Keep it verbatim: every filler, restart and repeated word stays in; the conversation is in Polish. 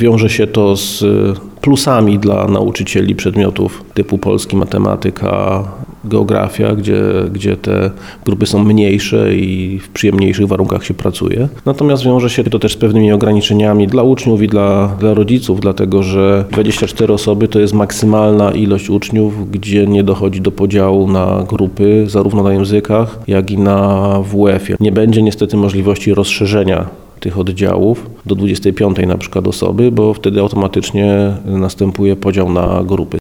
Wiąże się to z plusami dla nauczycieli przedmiotów typu polski, matematyka, geografia, gdzie, gdzie te grupy są mniejsze i w przyjemniejszych warunkach się pracuje. Natomiast wiąże się to też z pewnymi ograniczeniami dla uczniów i dla, dla rodziców, dlatego że dwadzieścia cztery osoby to jest maksymalna ilość uczniów, gdzie nie dochodzi do podziału na grupy, zarówno na językach, jak i na W W F-ie. Nie będzie niestety możliwości rozszerzenia tych oddziałów do dwudziestej piątej na przykład osoby, bo wtedy automatycznie następuje podział na grupy.